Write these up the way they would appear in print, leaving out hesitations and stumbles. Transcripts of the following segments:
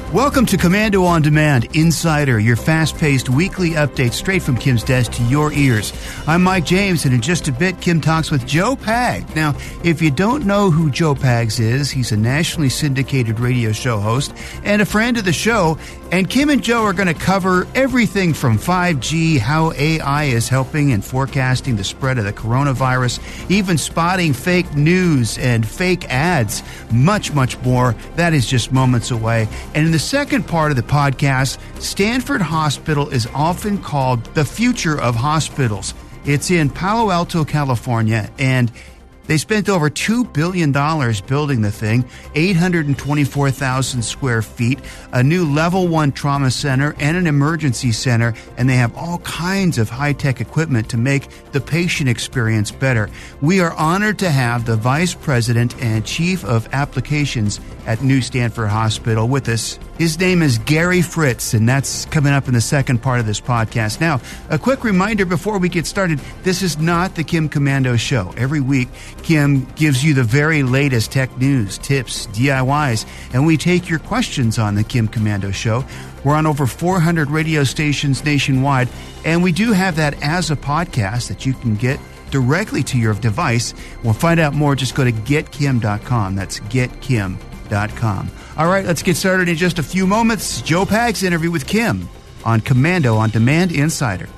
Welcome to Commando On Demand Insider, your fast-paced weekly update straight from Kim's desk to your ears. I'm Mike James, and in just a bit, Kim talks with Joe Pags. Now, if you don't know who Joe Pags is, he's a nationally syndicated radio show host and a friend of the show, and Kim and Joe are going to cover everything from 5G, how AI is helping in forecasting the spread of the coronavirus, even spotting fake news and fake ads, much, much more. That is just moments away. And in the second part of the podcast, Stanford Hospital is often called the future of hospitals. It's in Palo Alto, California, and they spent over $2 billion building the thing, 824,000 square feet, a new level 1 trauma center and an emergency center, and they have all kinds of high-tech equipment to make the patient experience better. We are honored to have the Vice President and Chief of Applications at New Stanford Hospital with us. His name is Gary Fritz, and that's coming up in the second part of this podcast. Now, a quick reminder before we get started, this is not the Kim Komando Show. Every week, Kim gives you the very latest tech news, tips, DIYs, and we take your questions on the Kim Komando Show. We're on over 400 radio stations nationwide, and we do have that as a podcast that you can get directly to your device. We'll find out more. Just go to getkim.com. That's getkim.com. All right, let's get started in just a few moments. Joe Pags' interview with Kim on Commando On Demand Insider.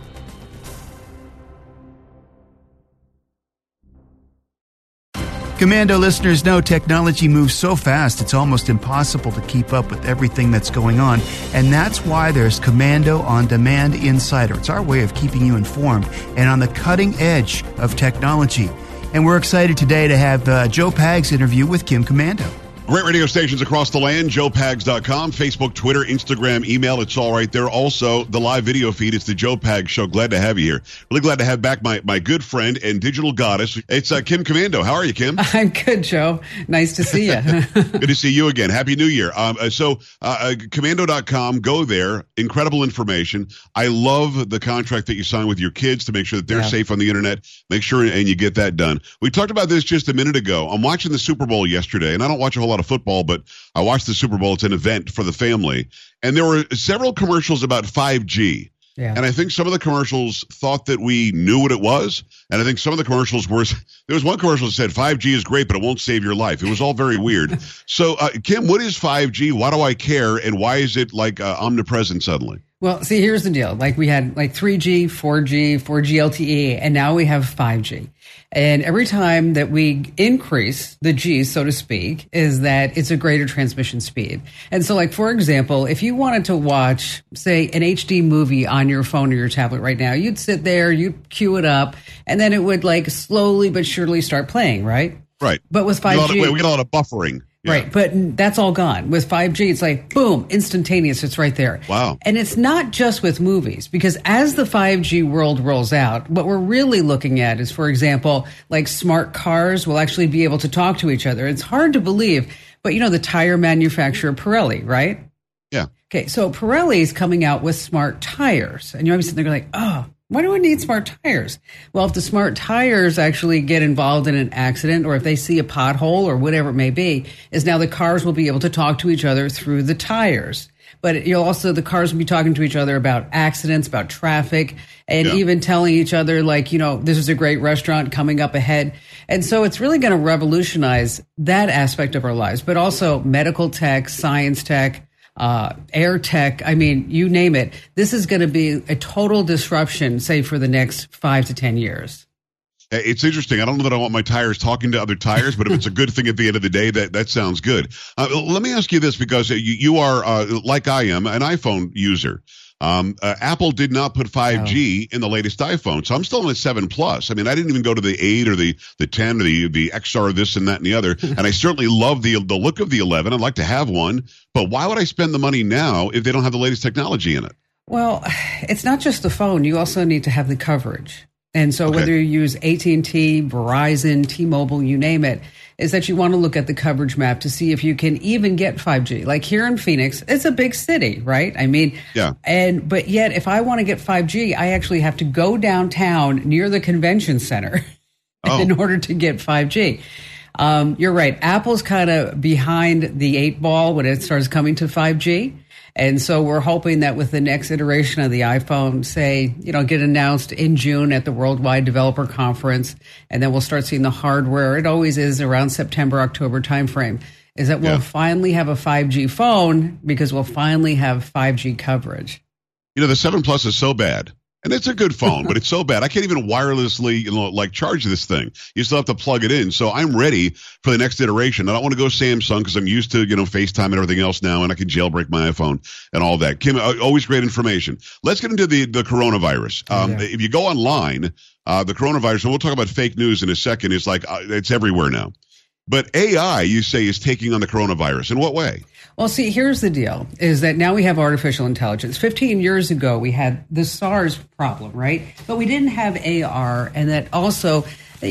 Commando listeners know technology moves so fast it's almost impossible to keep up with everything that's going on, and that's why there's Commando On Demand Insider. It's our way of keeping you informed and on the cutting edge of technology. And we're excited today to have Joe Pags' interview with Kim Komando. Great radio stations across the land, joepags.com, Facebook, Twitter, Instagram, email. It's all right there. Also, the live video feed. It's the Joe Pags Show. Glad to have you here. Really glad to have back my good friend and digital goddess. It's Kim Komando. How are you, Kim? I'm good, Joe. Nice to see you. Good to see you again. Happy New Year. Commando.com, go there. Incredible information. I love the contract that you signed with your kids to make sure that they're safe on the internet. Make sure and you get that done. We talked about this just a minute ago. I'm watching the Super Bowl yesterday, and I don't watch a whole lot of football, but I watched the Super Bowl. It's an event for the family. And there were several commercials about 5G. Yeah. And I think some of the commercials thought that we knew what it was. And I think some of the commercials were, there was one commercial that said 5G is great, but it won't save your life. It was all very weird. So, Kim, what is 5G? Why do I care? And why is it like omnipresent suddenly? Well, see, here's the deal. Like we had like 3G, 4G, 4G LTE, and now we have 5G. And every time that we increase the G, so to speak, is that it's a greater transmission speed. And so, like, for example, if you wanted to watch, say, an HD movie on your phone or your tablet right now, you'd sit there, you'd queue it up, and then it would, like, slowly but surely start playing, right? Right. But with 5G... we get a lot of buffering. Yeah. Right, but that's all gone. With 5G, it's like, boom, instantaneous, it's right there. Wow. And it's not just with movies, because as the 5G world rolls out, what we're really looking at is, for example, like smart cars will actually be able to talk to each other. It's hard to believe, but you know the tire manufacturer Pirelli, right? Yeah. Okay, so Pirelli is coming out with smart tires, and you're always sitting there like, oh, why do we need smart tires? Well, if the smart tires actually get involved in an accident or if they see a pothole or whatever it may be, is now the cars will be able to talk to each other through the tires. But you'll also, the cars will be talking to each other about accidents, about traffic, and even telling each other like, you know, this is a great restaurant coming up ahead. And so it's really going to revolutionize that aspect of our lives, but also medical tech, science tech, air tech, I mean, you name it. This is going to be a total disruption, say, for the next 5 to 10 years. It's interesting. I don't know that I want my tires talking to other tires, but if it's a good thing at the end of the day, that sounds good. Let me ask you this, because you are, like I am, an iPhone user. Apple did not put 5G in the latest iPhone, so I'm still on a 7 Plus. I mean, I didn't even go to the 8 or the 10 or the XR, this and that and the other. And I certainly love the look of the 11. I'd like to have one, but why would I spend the money now if they don't have the latest technology in it? Well, it's not just the phone. You also need to have the coverage. And so whether you use AT&T, Verizon, T-Mobile, you name it, is that you want to look at the coverage map to see if you can even get 5G. Like here in Phoenix, it's a big city, right? I mean, but yet if I want to get 5G, I actually have to go downtown near the convention center in order to get 5G. You're right. Apple's kind of behind the 8 ball when it starts coming to 5G. And so we're hoping that with the next iteration of the iPhone, say, get announced in June at the Worldwide Developer Conference, and then we'll start seeing the hardware. It always is around September, October timeframe, is that we'll finally have a 5G phone because we'll finally have 5G coverage. The 7 Plus is so bad. And it's a good phone, but it's so bad. I can't even wirelessly, charge this thing. You still have to plug it in. So I'm ready for the next iteration. I don't want to go Samsung because I'm used to, FaceTime and everything else now, and I can jailbreak my iPhone and all that. Kim, always great information. Let's get into the coronavirus. If you go online, the coronavirus, and we'll talk about fake news in a second, is it's everywhere now. But AI, you say, is taking on the coronavirus. In what way? Well, see, here's the deal, is that now we have artificial intelligence. 15 years ago, we had the SARS problem, right? But we didn't have AR, and that also,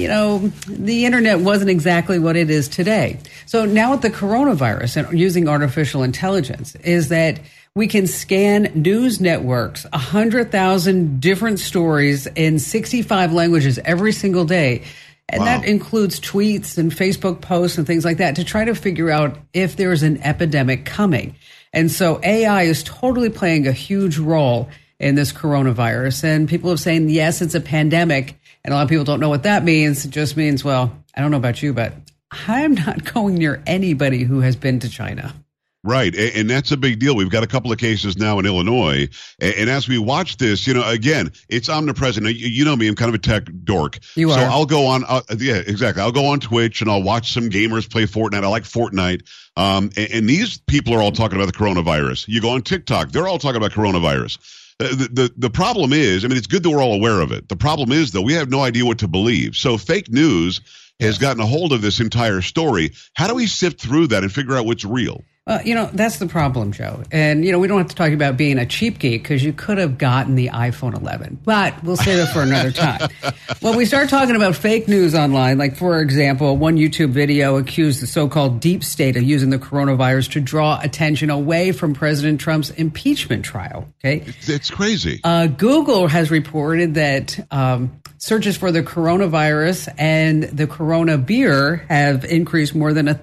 the internet wasn't exactly what it is today. So now with the coronavirus and using artificial intelligence is that we can scan news networks, 100,000 different stories in 65 languages every single day. And that includes tweets and Facebook posts and things like that to try to figure out if there's an epidemic coming. And so AI is totally playing a huge role in this coronavirus. And people are saying, yes, it's a pandemic. And a lot of people don't know what that means. It just means, well, I don't know about you, but I'm not going near anybody who has been to China. Right. And that's a big deal. We've got a couple of cases now in Illinois. And as we watch this, again, it's omnipresent. You know me, I'm kind of a tech dork. You are. So I'll go on. Yeah, exactly. I'll go on Twitch and I'll watch some gamers play Fortnite. I like Fortnite. And these people are all talking about the coronavirus. You go on TikTok, they're all talking about coronavirus. The problem is, it's good that we're all aware of it. The problem is, though, we have no idea what to believe. So fake news has gotten a hold of this entire story. How do we sift through that and figure out what's real? That's the problem, Joe. And, we don't have to talk about being a cheap geek because you could have gotten the iPhone 11. But we'll save it for another time. When we start talking about fake news online, like, for example, one YouTube video accused the so-called deep state of using the coronavirus to draw attention away from President Trump's impeachment trial. Okay, it's crazy. Google has reported that searches for the coronavirus and the Corona beer have increased more than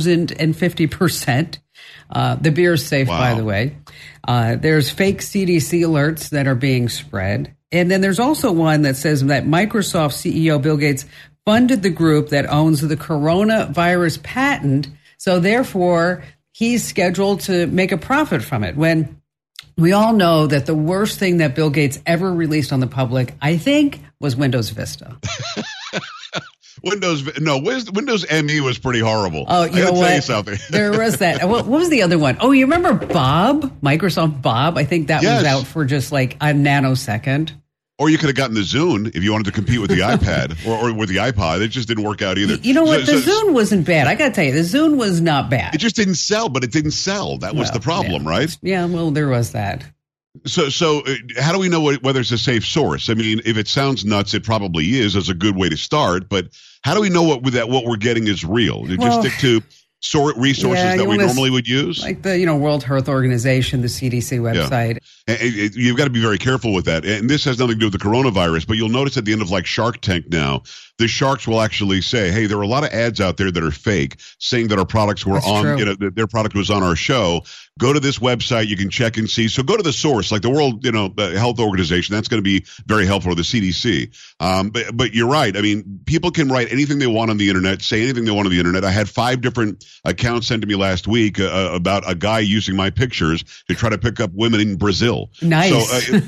1,050%. The beer is safe, by the way. There's fake CDC alerts that are being spread. And then there's also one that says that Microsoft CEO Bill Gates funded the group that owns the coronavirus patent. So therefore, he's scheduled to make a profit from it. When we all know that the worst thing that Bill Gates ever released on the public, I think, was Windows Vista. Windows ME was pretty horrible. Oh, you know what? Tell you something. There was that. What was the other one? Oh, you remember Bob? Microsoft Bob? I think that was out for just like a nanosecond. Or you could have gotten the Zune if you wanted to compete with the iPad or with the iPod. It just didn't work out either. You know what? The Zune wasn't bad. I got to tell you, the Zune was not bad. It just didn't sell, but it didn't sell. That was the problem, right? Yeah, well, there was that. So how do we know whether it's a safe source? If it sounds nuts, it probably is as a good way to start. But how do we know what we're getting is real? Just stick to resources that we normally would use? Like the World Health Organization, the CDC website. Yeah. And you've got to be very careful with that. And this has nothing to do with the coronavirus, but you'll notice at the end of Shark Tank now, the sharks will actually say, hey, there are a lot of ads out there that are fake saying that our products were their product was on our show. Go to this website. You can check and see. So go to the source, like the World Health Organization. That's going to be very helpful, the CDC. But you're right. People can write anything they want on the internet, say anything they want on the internet. I had 5 different accounts sent to me last week about a guy using my pictures to try to pick up women in Brazil. Nice. So,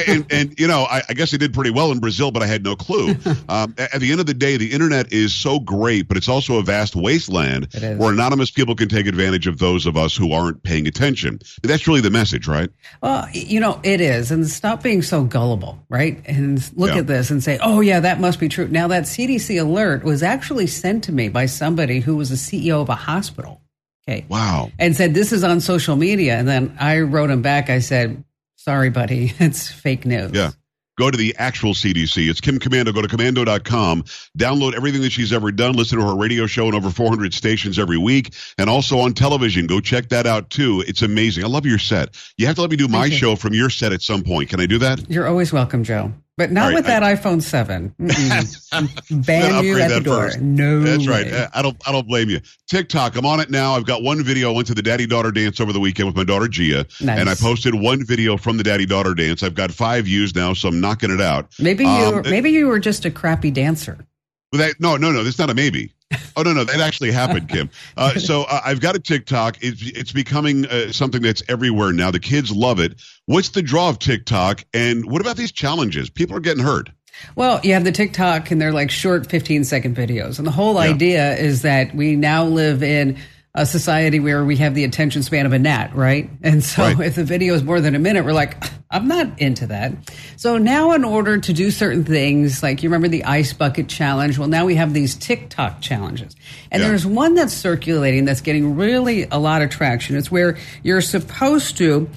I guess I did pretty well in Brazil, but I had no clue. At the end of the day, the internet is so great, but it's also a vast wasteland where anonymous people can take advantage of those of us who aren't paying attention. That's really the message, right? Well, it is. And stop being so gullible, right? And look at this and say, oh, yeah, that must be true. Now, that CDC alert was actually sent to me by somebody who was a CEO of a hospital. Okay. Wow. And said, this is on social media. And then I wrote him back. I said, sorry, buddy, it's fake news. Yeah. Go to the actual CDC. It's Kim Komando. Go to Komando.com. Download everything that she's ever done. Listen to her radio show on over 400 stations every week. And also on television. Go check that out, too. It's amazing. I love your set. You have to let me do my show from your set at some point. Can I do that? You're always welcome, Joe. But not with that iPhone 7. Ban you at the door. First. No, that's way. Right. I don't blame you. TikTok, I'm on it now. I've got one video. I went to the daddy-daughter dance over the weekend with my daughter Gia, and I posted one video from the daddy-daughter dance. I've got 5 views now, so I'm knocking it out. Maybe you were just a crappy dancer. No. That's not a maybe. Oh, no, that actually happened, Kim. So I've got a TikTok. It's becoming something that's everywhere now. The kids love it. What's the draw of TikTok? And what about these challenges? People are getting hurt. Well, you have the TikTok, and they're like short 15-second videos. And the whole idea is that we now live in a society where we have the attention span of a gnat, right? And so if the video is more than a minute, we're like, I'm not into that. So now in order to do certain things, like you remember the ice bucket challenge, well, now we have these TikTok challenges. And there's one that's circulating that's getting really a lot of traction. It's where you're supposed to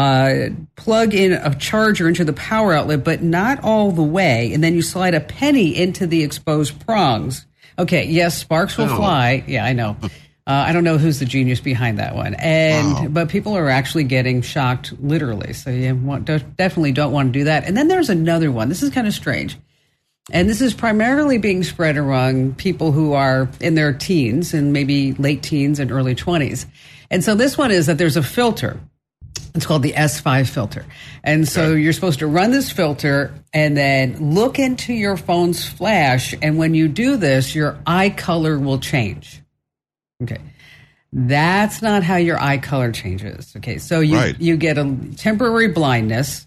plug in a charger into the power outlet, but not all the way. And then you slide a penny into the exposed prongs. Okay, yes, sparks will fly. Yeah, I know. I don't know who's the genius behind that one, but people are actually getting shocked, literally. So you definitely don't want to do that. And then there's another one. This is kind of strange, and this is primarily being spread among people who are in their teens and maybe late teens and early 20s. And so this one is that there's a filter. It's called the S5 filter. And so you're supposed to run this filter and then look into your phone's flash. And when you do this, your eye color will change. Okay. That's not how your eye color changes. Okay. So you get a temporary blindness,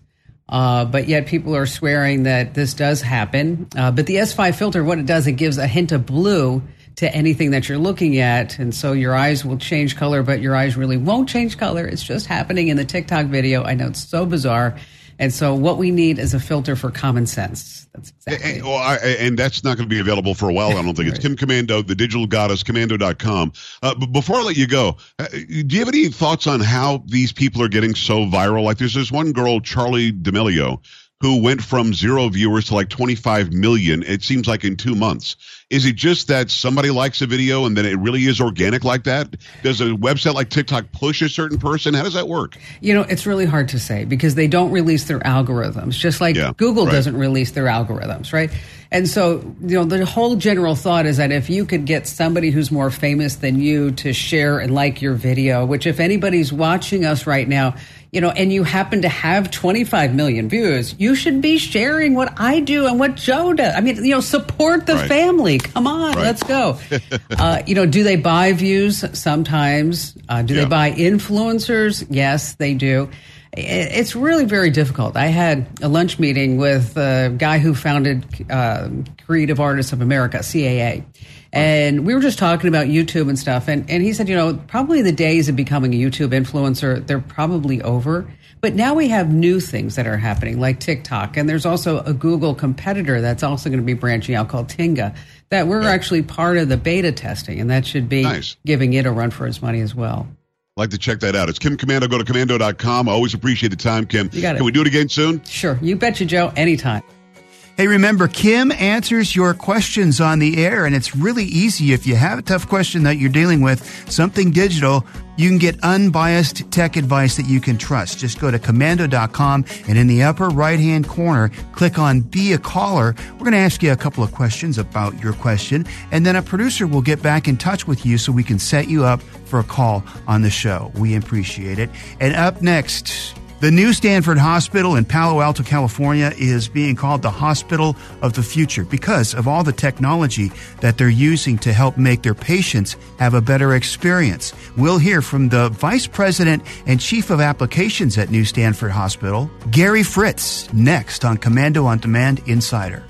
but yet people are swearing that this does happen. But the S5 filter, what it does, it gives a hint of blue to anything that you're looking at. And so your eyes will change color, but your eyes really won't change color. It's just happening in the TikTok video. I know it's so bizarre. And so what we need is a filter for common sense. That's exactly. And that's not going to be available for a while, I don't think. It's Kim Komando, the digital goddess, Komando.com. But before I let you go, do you have any thoughts on how these people are getting so viral? Like there's this one girl, Charlie D'Amelio, who went from 0 viewers to like 25 million, it seems like in 2 months. Is it just that somebody likes a video and then it really is organic like that? Does a website like TikTok push a certain person? How does that work? You know, it's really hard to say because they don't release their algorithms, just like Google doesn't release their algorithms, right? And so, you know, the whole general thought is that if you could get somebody who's more famous than you to share and like your video, which if anybody's watching us right now, you know, and you happen to have 25 million views, you should be sharing what I do and what Joe does. I mean, you know, support the family. Come on, let's go. You know, do they buy views? Sometimes. Do they buy influencers? Yes, they do. It's really very difficult. I had a lunch meeting with a guy who founded Creative Artists of America, CAA. And we were just talking about YouTube and stuff. And he said, you know, probably the days of becoming a YouTube influencer, they're probably over. But now we have new things that are happening like TikTok. And there's also a Google competitor that's also going to be branching out called Tinga that we're actually part of the beta testing. And that should be giving it a run for its money as well. I'd like to check that out. It's Kim Komando. Go to Komando.com. I always appreciate the time, Kim. You got it. Can we do it again soon? Sure. You betcha, Joe. Anytime. Hey, remember, Kim answers your questions on the air, and it's really easy. If you have a tough question that you're dealing with, something digital, you can get unbiased tech advice that you can trust. Just go to Komando.com, and in the upper right-hand corner, click on Be a Caller. We're going to ask you a couple of questions about your question, and then a producer will get back in touch with you so we can set you up for a call on the show. We appreciate it. And up next, the new Stanford Hospital in Palo Alto, California is being called the Hospital of the Future because of all the technology that they're using to help make their patients have a better experience. We'll hear from the Vice President and Chief of Applications at New Stanford Hospital, Gary Fritz, next on Komando on Demand Insider.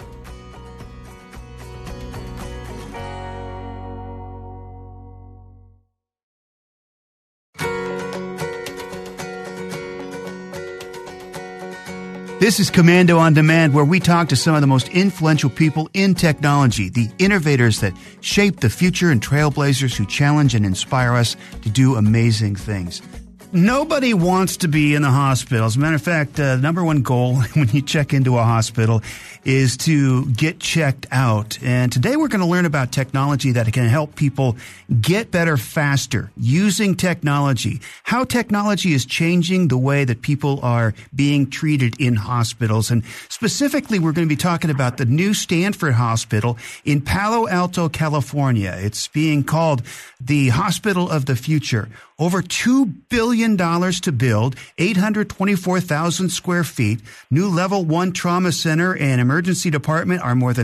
This is Komando on Demand, where we talk to some of the most influential people in technology, the innovators that shape the future and trailblazers who challenge and inspire us to do amazing things. Nobody wants to be in the hospital. As a matter of fact, the number one goal when you check into a hospital is to get checked out. And today we're going to learn about technology that can help people get better faster using technology, how technology is changing the way that people are being treated in hospitals. And specifically, we're going to be talking about the new Stanford Hospital in Palo Alto, California. It's being called the Hospital of the Future. Over $2 billion to build, 824,000 square feet. New level 1 trauma center and emergency department are more than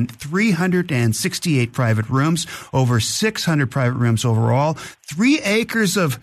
368 private rooms, over 600 private rooms overall, 3 acres of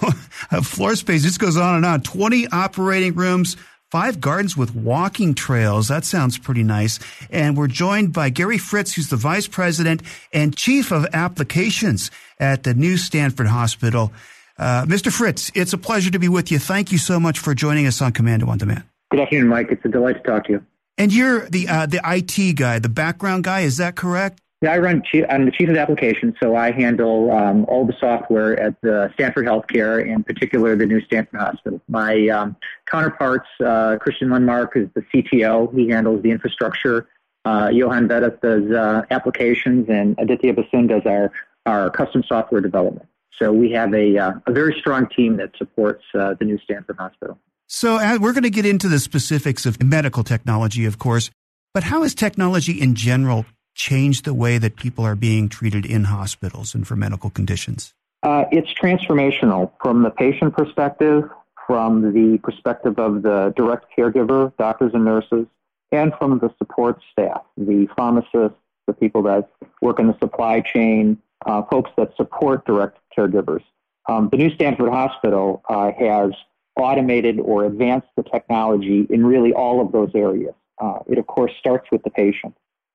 floor space. This goes on and on. 20 operating rooms, 5 gardens with walking trails. That sounds pretty nice. And we're joined by Gary Fritz, who's the Vice President and Chief of Applications at the new Stanford Hospital. Mr. Fritz, it's a pleasure to be with you. Thank you so much for joining us on Commando on Demand. Good afternoon, Mike. It's a delight to talk to you. And you're the IT guy, the background guy. Is that correct? Yeah, I'm the Chief of Applications, so I handle all the software at the Stanford Healthcare, in particular the new Stanford Hospital. My counterparts, Christian Lundmark is the CTO. He handles the infrastructure. Johan Vettas does applications, and Aditya Basin does our custom software development. So we have a very strong team that supports the new Stanford Hospital. So we're going to get into the specifics of medical technology, of course, but how has technology in general changed the way that people are being treated in hospitals and for medical conditions? It's transformational from the patient perspective, from the perspective of the direct caregiver, doctors and nurses, and from the support staff, the pharmacists, the people that work in the supply chain, folks that support direct caregivers. The new Stanford Hospital has automated or advanced the technology in really all of those areas. It, of course, starts with the patient.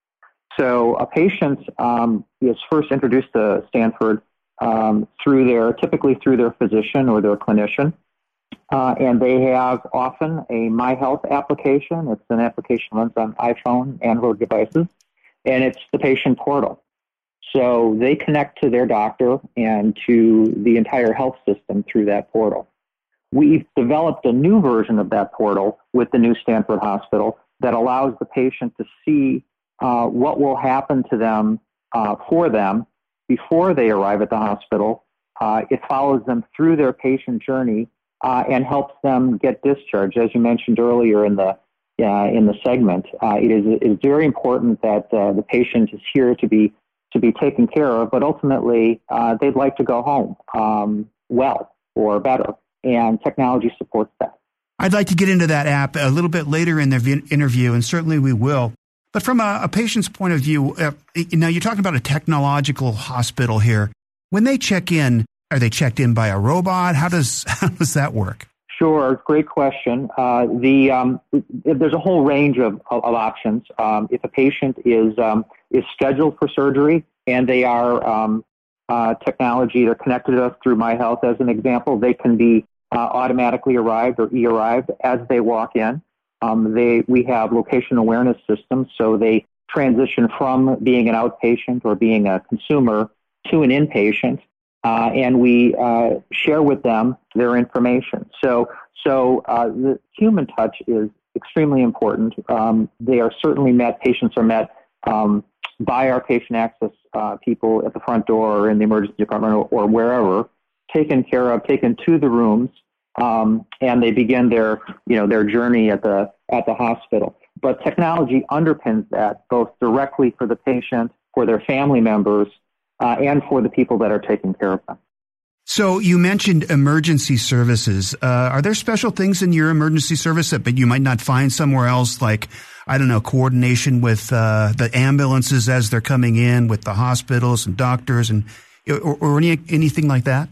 So a patient is first introduced to Stanford typically through their physician or their clinician, and they have often a MyHealth application. It's an application that runs on iPhone, Android devices, and it's the patient portal. So they connect to their doctor and to the entire health system through that portal. We've developed a new version of that portal with the new Stanford Hospital that allows the patient to see what will happen to them for them before they arrive at the hospital. It follows them through their patient journey and helps them get discharged. As you mentioned earlier in the segment, it is very important that the patient is here to be taken care of, but ultimately they'd like to go home well or better, and technology supports that. I'd like to get into that app a little bit later in the interview, and certainly we will. But from a patient's point of view, now you're talking about a technological hospital here. When they check in, are they checked in by a robot? How does that work? Sure, great question. There's a whole range of options. If a patient is scheduled for surgery and they are technology, they're connected to us through MyHealth as an example, they can be automatically arrived or e-arrived as they walk in. We have location awareness systems, so they transition from being an outpatient or being a consumer to an inpatient, and we share with them their information. So the human touch is extremely important. They are certainly met, patients are met by our patient access people at the front door or in the emergency department or wherever, taken care of, taken to the rooms, and they begin their journey at the hospital. But technology underpins that both directly for the patient, for their family members, and for the people that are taking care of them. So you mentioned emergency services. Are there special things in your emergency service that you might not find somewhere else, like, I don't know, coordination with the ambulances as they're coming in, with the hospitals and doctors, and or anything like that?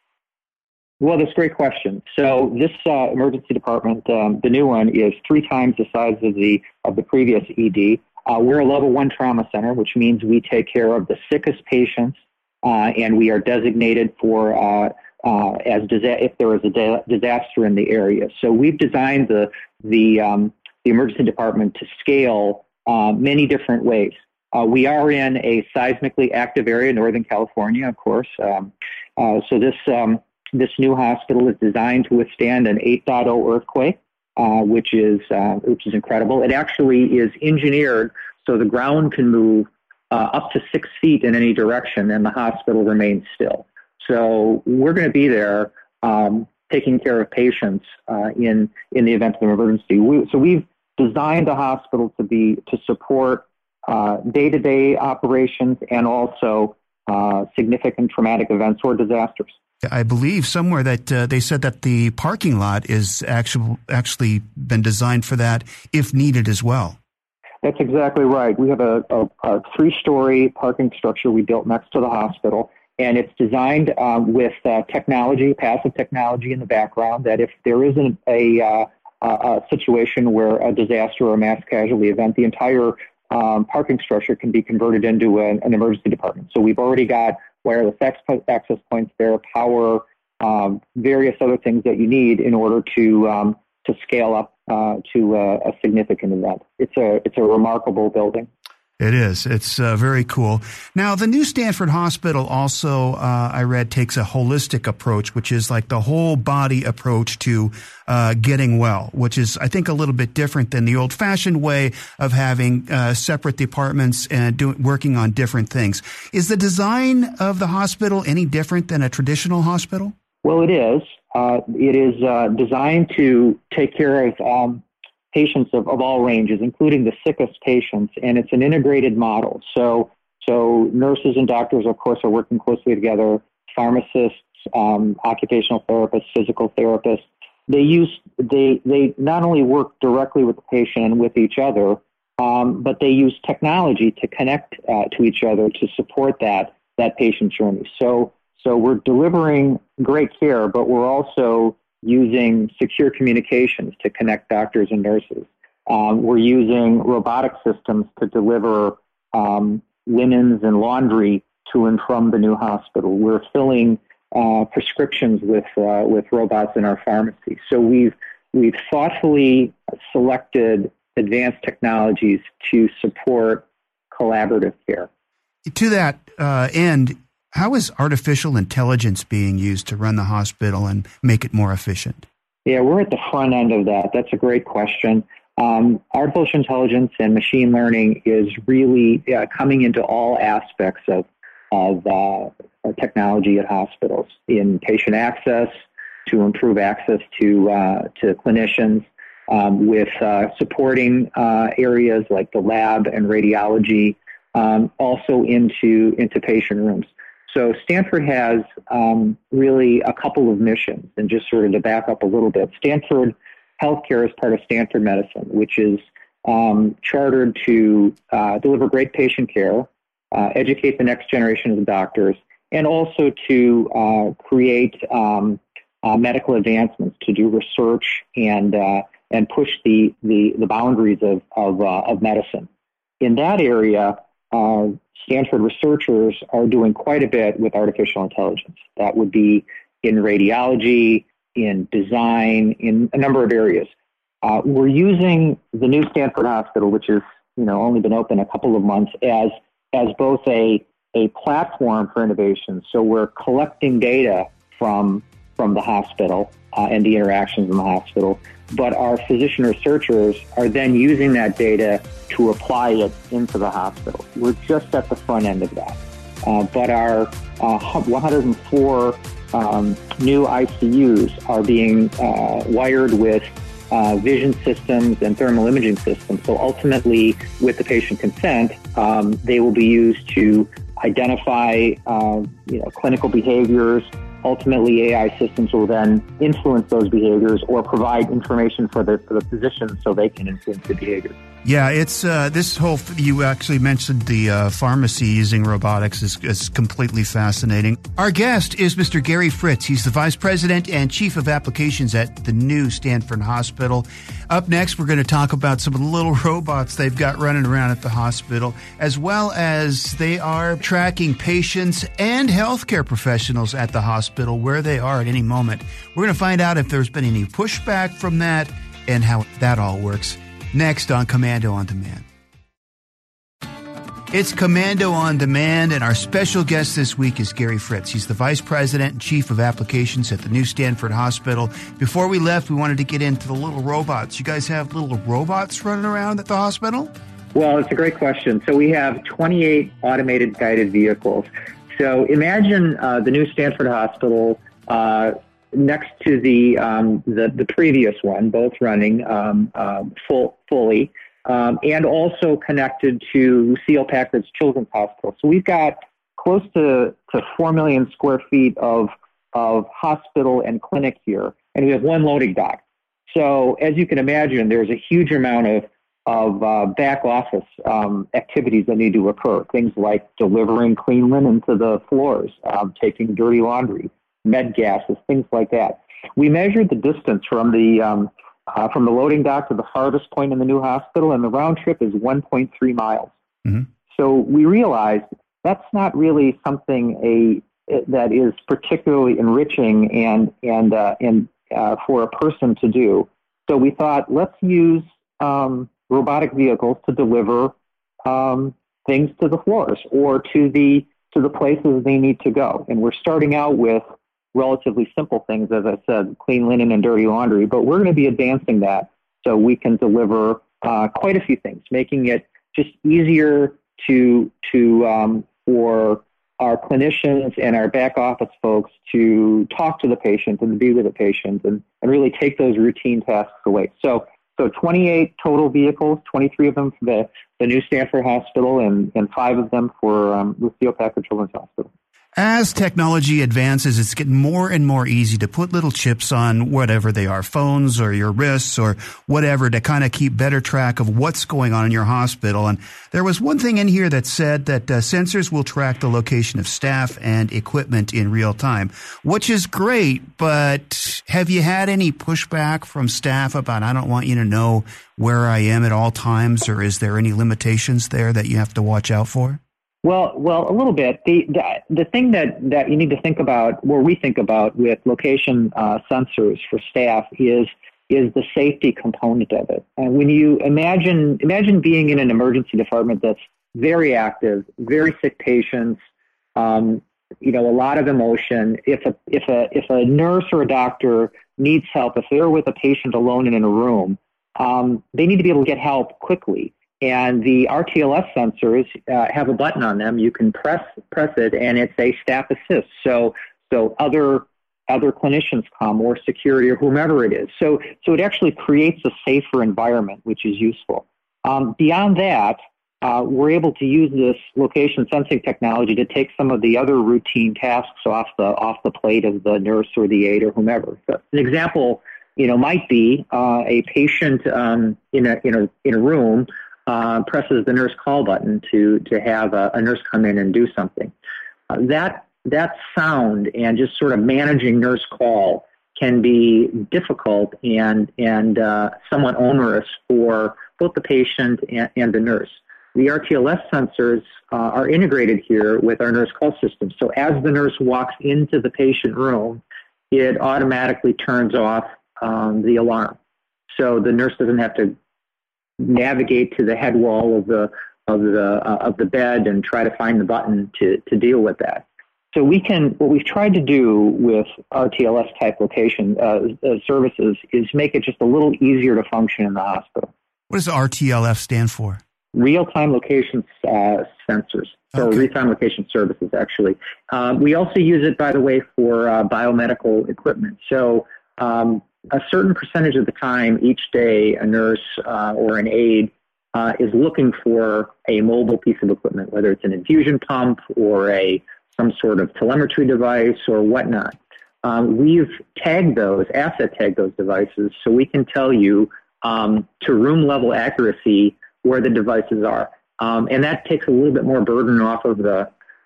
Well, that's a great question. So this emergency department, the new one, is 3 times the size of the previous ED. We're a level 1 trauma center, which means we take care of the sickest patients, and we are designated for if there is a disaster in the area. So we've designed the emergency department to scale many different ways. We are in a seismically active area, Northern California, of course. So this This new hospital is designed to withstand an 8.0 earthquake, which is incredible. It actually is engineered so the ground can move up to 6 feet in any direction, and the hospital remains still. So we're going to be there taking care of patients in the event of an emergency. So we've designed the hospital to support day-to-day operations and also significant traumatic events or disasters. I believe somewhere that they said that the parking lot is actually been designed for that if needed as well. That's exactly right. We have a 3-story parking structure we built next to the hospital, and it's designed with technology, passive technology in the background, that if there isn't a situation where a disaster or a mass casualty event, the entire parking structure can be converted into an emergency department. So we've already got wireless access points there, power, various other things that you need in order to scale up to a significant event. It's a remarkable building. It is. It's very cool. Now, the new Stanford Hospital also, I read, takes a holistic approach, which is like the whole body approach to getting well, which is, I think, a little bit different than the old-fashioned way of having separate departments and working on different things. Is the design of the hospital any different than a traditional hospital? Well, it is. It is designed to take care of patients of all ranges, including the sickest patients, and it's an integrated model. So nurses and doctors, of course, are working closely together. Pharmacists, occupational therapists, physical therapists. They not only work directly with the patient and with each other, but they use technology to connect to each other to support that patient journey. So we're delivering great care, but we're also using secure communications to connect doctors and nurses. We're using robotic systems to deliver linens and laundry to and from the new hospital. We're filling prescriptions with robots in our pharmacy. So we've thoughtfully selected advanced technologies to support collaborative care. To that end, how is artificial intelligence being used to run the hospital and make it more efficient? Yeah, we're at the front end of that. That's a great question. Artificial intelligence and machine learning is really coming into all aspects of technology at hospitals, in patient access, to improve access to clinicians, with supporting areas like the lab and radiology, also into patient rooms. So Stanford has really a couple of missions, and just sort of to back up a little bit. Stanford Healthcare is part of Stanford Medicine, which is chartered to deliver great patient care, educate the next generation of doctors, and also to create medical advancements, to do research and push the boundaries of medicine. In that area, Stanford researchers are doing quite a bit with artificial intelligence. That would be in radiology, in design, in a number of areas. We're using the new Stanford Hospital, which has only been open a couple of months, as both a platform for innovation. So we're collecting data from the hospital and the interactions in the hospital, but our physician researchers are then using that data to apply it into the hospital. We're just at the front end of that. But our 104 new ICUs are being wired with vision systems and thermal imaging systems. So ultimately, with the patient consent, they will be used to identify clinical behaviors. Ultimately, AI systems will then influence those behaviors or provide information for the physicians so they can influence the behavior. Yeah, it's this whole, you actually mentioned the pharmacy using robotics is completely fascinating. Our guest is Mr. Gary Fritz. He's the Vice President and Chief of Applications at the new Stanford Hospital. Up next, we're going to talk about some of the little robots they've got running around at the hospital, as well as they are tracking patients and healthcare professionals at the hospital where they are at any moment. We're going to find out if there's been any pushback from that and how that all works. Next on Komando on Demand. It's Commando on Demand, and our special guest this week is Gary Fritz. He's the Vice President and Chief of Applications at the New Stanford Hospital. Before we left, we wanted to get into the little robots. You guys have little robots running around at the hospital? Well, it's a great question. So we have 28 automated guided vehicles. So imagine the New Stanford Hospital next to the previous one, both running fully. And also connected to Lucile Packard's Children's Hospital. So we've got close to 4 million square feet of hospital and clinic here, and we have one loading dock. So as you can imagine, there's a huge amount of back office activities that need to occur. Things like delivering clean linen to the floors, taking dirty laundry, med gases, things like that. We measured the distance from the loading dock to the farthest point in the new hospital, and the round trip is 1.3 miles. Mm-hmm. So we realized that's not really something that is particularly enriching and for a person to do. So we thought, let's use robotic vehicles to deliver things to the floors or to the places they need to go. And we're starting out with relatively simple things, as I said, clean linen and dirty laundry, but we're going to be advancing that so we can deliver quite a few things, making it just easier for our clinicians and our back office folks to talk to the patient and be with the patient and really take those routine tasks away. So 28 total vehicles, 23 of them for the New Stanford Hospital and 5 of them for Lucile Packard Children's Hospital. As technology advances, it's getting more and more easy to put little chips on whatever they are, phones or your wrists or whatever, to kind of keep better track of what's going on in your hospital. And there was one thing in here that said that sensors will track the location of staff and equipment in real time, which is great. But have you had any pushback from staff about, I don't want you to know where I am at all times, or is there any limitations there that you have to watch out for? Well, a little bit. The thing that you need to think about, or we think about with location sensors for staff, is the safety component of it. And when you imagine being in an emergency department that's very active, very sick patients, a lot of emotion. If a nurse or a doctor needs help, if they're with a patient alone and in a room, they need to be able to get help quickly. And the RTLS sensors have a button on them. You can press it, and it's a staff assist. So other clinicians come, or security, or whomever it is. So it actually creates a safer environment, which is useful. Beyond that, we're able to use this location sensing technology to take some of the other routine tasks off the plate of the nurse or the aide or whomever. So an example, might be a patient in a room. Presses the nurse call button to have a nurse come in and do something. That sound and just sort of managing nurse call can be difficult and somewhat onerous for both the patient and the nurse. The RTLS sensors are integrated here with our nurse call system. So as the nurse walks into the patient room, it automatically turns off the alarm. So the nurse doesn't have to navigate to the head wall of the bed and try to find the button to deal with that. So what we've tried to do with RTLS type location services is make it just a little easier to function in the hospital. What does RTLF stand for? Real-time location sensors. So Okay. real-time location services, actually. We also use it, by the way, for biomedical equipment. So a certain percentage of the time each day, a nurse or an aide is looking for a mobile piece of equipment, whether it's an infusion pump or some sort of telemetry device or whatnot. We've asset tagged those devices, so we can tell you to room level accuracy where the devices are, and that takes a little bit more burden off of the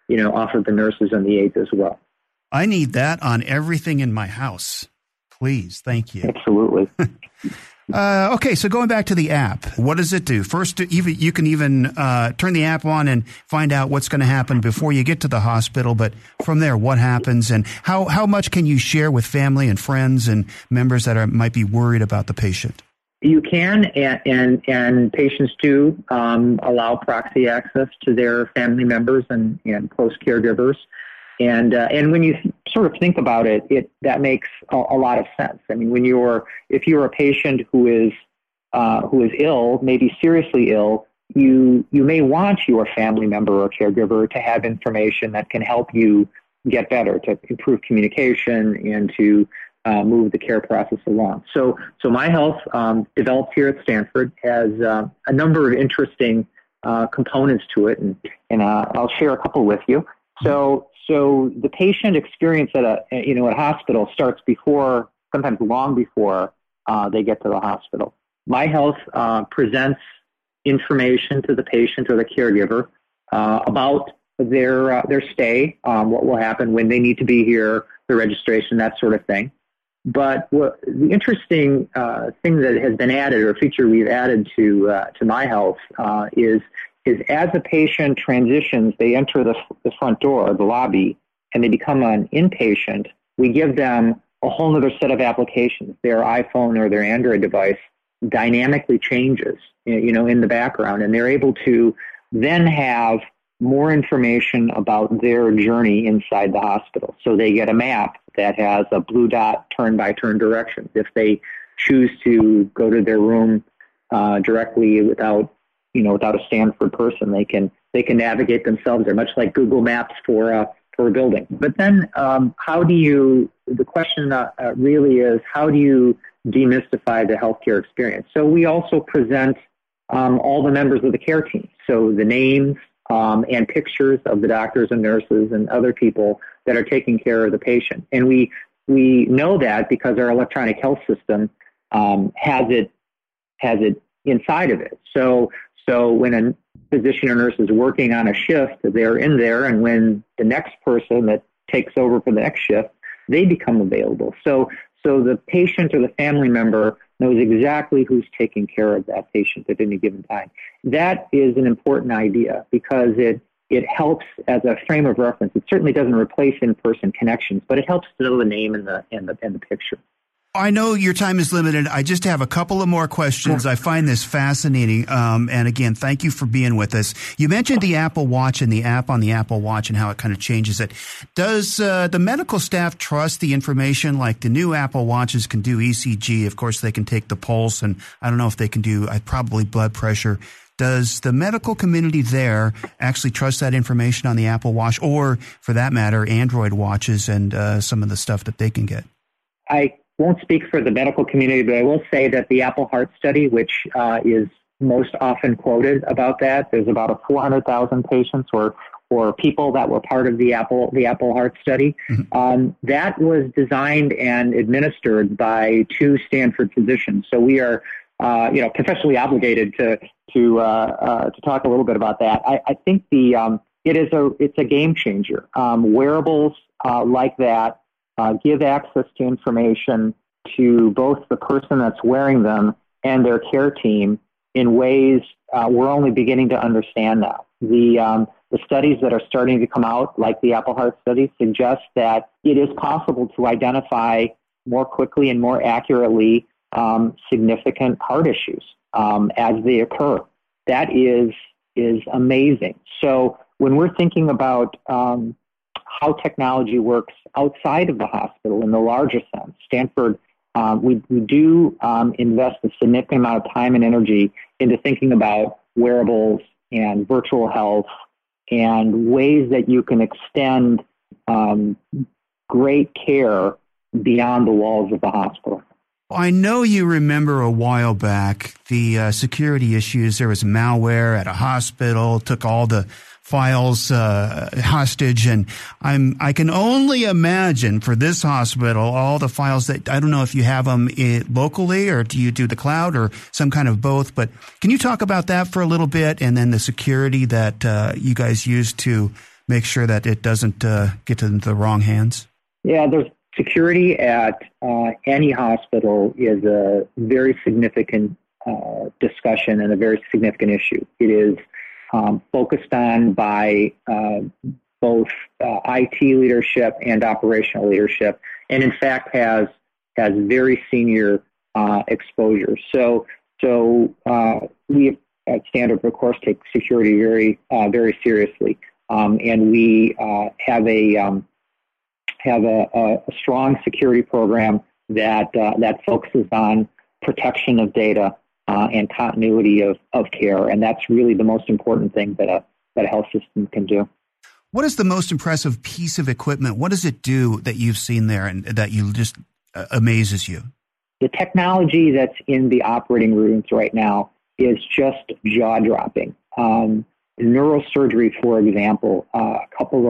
nurses and the aides as well. I need that on everything in my house. Please. Thank you. Absolutely. Okay, so going back to the app, what does it do? First, you can even turn the app on and find out what's going to happen before you get to the hospital. But from there, what happens, and how much can you share with family and friends and members that might be worried about the patient? You can, and patients do allow proxy access to their family members and close caregivers. And when you sort of think about it, that makes a lot of sense. I mean, if you're a patient who is ill, maybe seriously ill, you may want your family member or caregiver to have information that can help you get better, to improve communication and to move the care process along. So My Health, developed here at Stanford, has a number of interesting components to it, and I'll share a couple with you. So the patient experience at a hospital starts before, sometimes long before they get to the hospital. My Health presents information to the patient or the caregiver about their stay, what will happen when they need to be here, the registration, that sort of thing. But the interesting thing that has been added, or feature we've added to My Health, is as a patient transitions, they enter the front door, the lobby, and they become an inpatient, we give them a whole other set of applications. Their iPhone or their Android device dynamically changes, in the background, and they're able to then have more information about their journey inside the hospital. So they get a map that has a blue dot turn-by-turn directions. If they choose to go to their room directly without a Stanford person, they can navigate themselves. They're much like Google Maps for a building. But then, the question really is, how do you demystify the healthcare experience? So we also present all the members of the care team. So the names and pictures of the doctors and nurses and other people that are taking care of the patient. And we know that because our electronic health system has it inside of it. So when a physician or nurse is working on a shift, they're in there, and when the next person that takes over for the next shift, they become available. So the patient or the family member knows exactly who's taking care of that patient at any given time. That is an important idea because it helps as a frame of reference. It certainly doesn't replace in-person connections, but it helps to know the name and the picture. I know your time is limited. I just have a couple of more questions. Sure. I find this fascinating. And again, thank you for being with us. You mentioned the Apple Watch and the app on the Apple Watch and how it kind of changes it. Does the medical staff trust the information? Like the new Apple Watches can do ECG. Of course, they can take the pulse, and I don't know if they can do probably blood pressure. Does the medical community there actually trust that information on the Apple Watch, or for that matter, Android watches and some of the stuff that they can get? I won't speak for the medical community, but I will say that the Apple Heart Study, which is most often quoted about that, there's about 400,000 patients or people that were part of the Apple Heart Study. Mm-hmm. That was designed and administered by 2 Stanford physicians. So we are, professionally obligated to talk a little bit about that. I think it's a game changer. Wearables like that give access to information to both the person that's wearing them and their care team in ways we're only beginning to understand now. The studies that are starting to come out, like the Apple Heart Study, suggest that it is possible to identify more quickly and more accurately significant heart issues as they occur. That is amazing. So when we're thinking about how technology works outside of the hospital in the larger sense, Stanford, we do invest a significant amount of time and energy into thinking about wearables and virtual health and ways that you can extend great care beyond the walls of the hospital. I know you remember a while back the security issues. There was malware at a hospital, took all the files hostage, and I can only imagine for this hospital all the files that I don't know if you have them locally or do you do the cloud or some kind of both. But can you talk about that for a little bit, and then the security that you guys use to make sure that it doesn't get into the wrong hands? Yeah, there's security at any hospital is a very significant discussion and a very significant issue. It is focused on by both IT leadership and operational leadership, and in fact has very senior exposure. So So we at Standard, of course, take security very, very seriously, and we have a strong security program that focuses on protection of data and continuity of care, and that's really the most important thing that a health system can do. What is the most impressive piece of equipment? What does it do that you've seen there and that you just amazes you? The technology that's in the operating rooms right now is just jaw-dropping. Neurosurgery, for example, a couple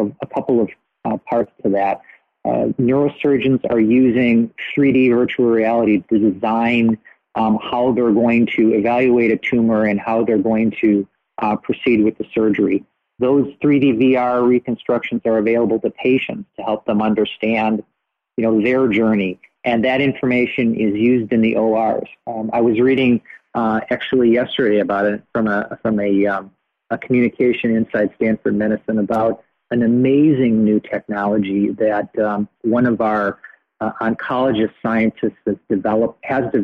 of parts to that. Neurosurgeons are using 3D virtual reality to design how they're going to evaluate a tumor and how they're going to proceed with the surgery. Those 3D VR reconstructions are available to patients to help them understand, their journey, and that information is used in the ORs. I was reading actually yesterday about it from a communication inside Stanford Medicine about an amazing new technology that one of our oncologist scientists has developed,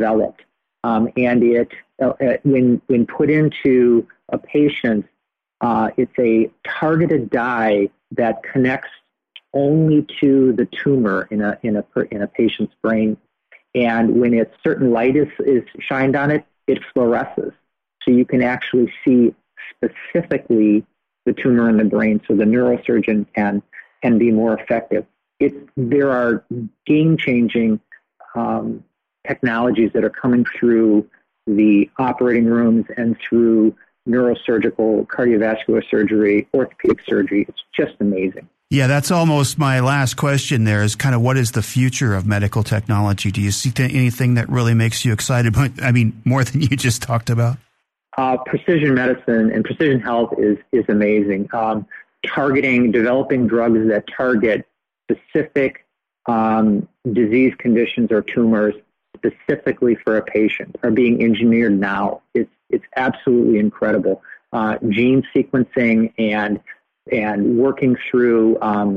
and it when put into a patient, it's a targeted dye that connects only to the tumor in a patient's brain, and when a certain light is shined on it, it fluoresces, so you can actually see specifically the tumor in the brain, so the neurosurgeon can be more effective. There are game-changing technologies that are coming through the operating rooms and through neurosurgical, cardiovascular surgery, orthopedic surgery. It's just amazing. Yeah, that's almost my last question there is kind of what is the future of medical technology? Do you see anything that really makes you excited? I mean, more than you just talked about? Precision medicine and precision health is amazing. Developing drugs that target specific disease conditions or tumors specifically for a patient are being engineered now. It's absolutely incredible. Gene sequencing and working through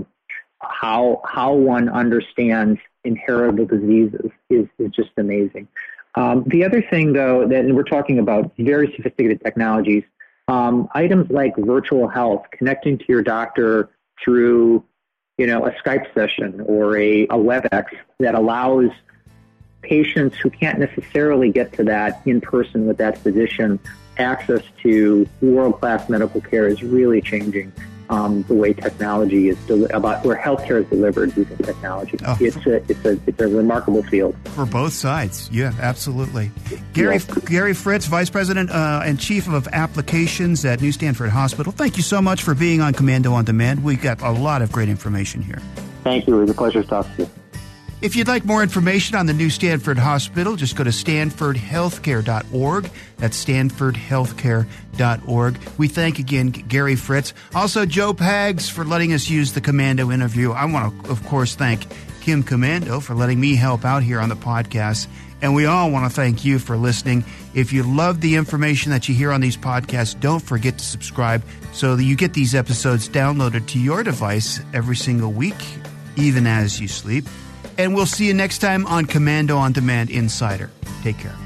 how one understands inheritable diseases is just amazing. The other thing, though, that we're talking about very sophisticated technologies, items like virtual health, connecting to your doctor through, a Skype session or a WebEx that allows patients who can't necessarily get to that in person with that physician access to world-class medical care is really changing the way technology is about where healthcare is delivered using technology. Oh. It's a remarkable field for both sides. Yeah, absolutely. Gary Fritz, Vice President and Chief of Applications at New Stanford Hospital. Thank you so much for being on Commando on Demand. We got a lot of great information here. Thank you. It was a pleasure to talk to you. If you'd like more information on the New Stanford Hospital, just go to stanfordhealthcare.org. That's stanfordhealthcare.org. We thank again Gary Fritz. Also, Joe Pags for letting us use the Commando interview. I want to, of course, thank Kim Commando for letting me help out here on the podcast. And we all want to thank you for listening. If you love the information that you hear on these podcasts, don't forget to subscribe so that you get these episodes downloaded to your device every single week, even as you sleep. And we'll see you next time on Commando on Demand Insider. Take care.